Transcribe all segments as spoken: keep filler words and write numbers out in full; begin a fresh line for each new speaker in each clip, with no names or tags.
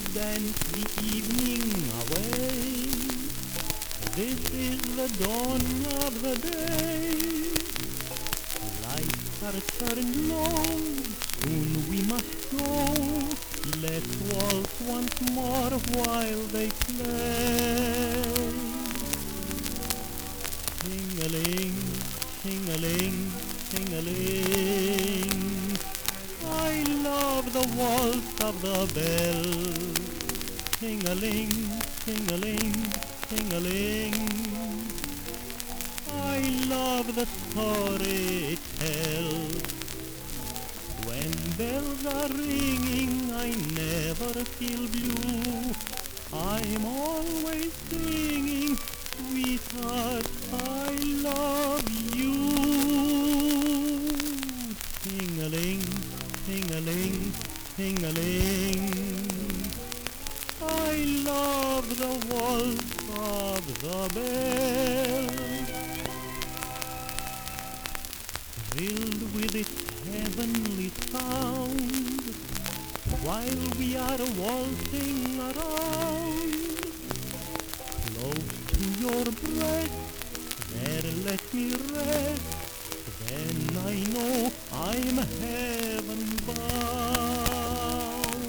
dance the evening away. This is the dawn of the day. Lights are turned low, soon we must go. Let's waltz once more while they play. Ting-a-ling, ting-a-ling, ting-a-ling. I love the waltz of the bells. Ting-a-ling, ting-a-ling, ting-a-ling. I love the story it tells. When bells are ringing, I never feel blue. I'm always singing, sweetheart, I love you. Ting-a-ling, ting-a-ling, ting-a-ling. I love the waltz of the bells. Thrilled with its heavenly sound, while we are waltzing around. Close to your breast, there let me rest. Then I know I'm heaven bound.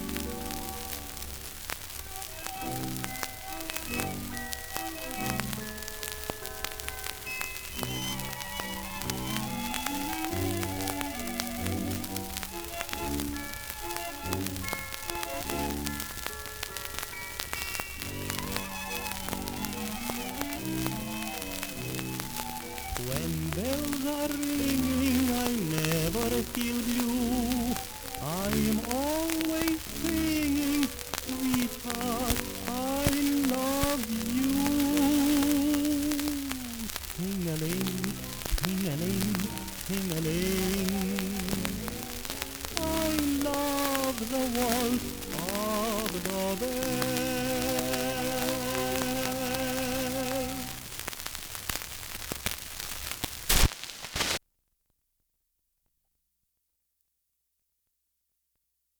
When bells are ringing, I never feel blue. I'm always singing, sweetheart, I love you. Ting-a-ling, ting-a-ling, ting-a-ling. I love the waltz of the bells.